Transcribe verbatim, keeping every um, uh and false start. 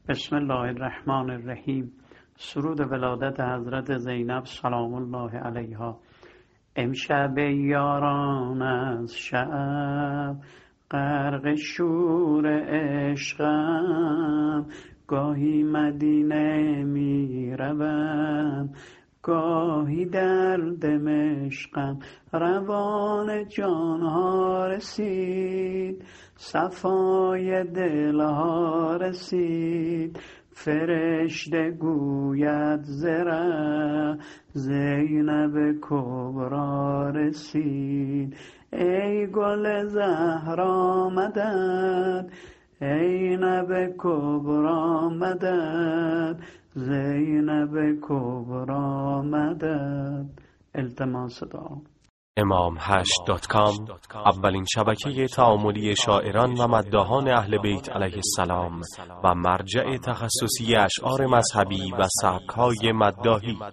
بسم الله الرحمن الرحیم. سرود ولادت حضرت زینب سلام الله علیها. امشب یاران از شب غرق شور عشقم، گاهی مدینه می روم گاهی در دمشقم. روان جانها رسید، صفای دلها رسید، فرشته گوید زره زینب کبرا رسید. ای گل زهرا مدد، ای نب کبرا مدد، زینب کبرا مدد. التماس دعا. امام هشت دات کام اولین شبکه تعاملی شاعران و مداحان اهل بیت علیه السلام و مرجع تخصصی اشعار مذهبی و سبک‌های مداحی.